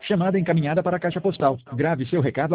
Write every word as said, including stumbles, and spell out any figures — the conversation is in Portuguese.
Chamada encaminhada para a caixa postal. Grave seu recado